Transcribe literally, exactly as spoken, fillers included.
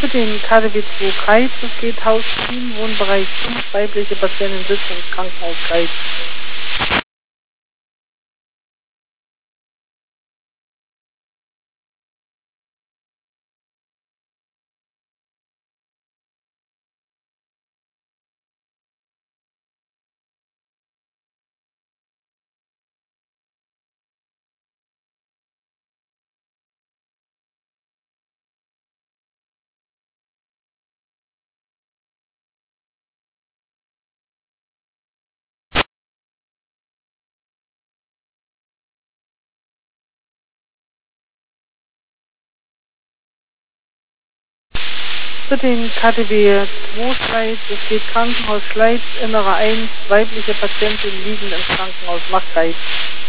Für den K D W zwei Greiz, es geht Haus sieben, Wohnbereich fünf, weibliche Patientin sitzt im Krankenhaus Greiz. Für den K D W zwei Greiz, es geht Krankenhaus Schleiz, Innere eins, weibliche Patientin liegend im Krankenhaus nach Greiz.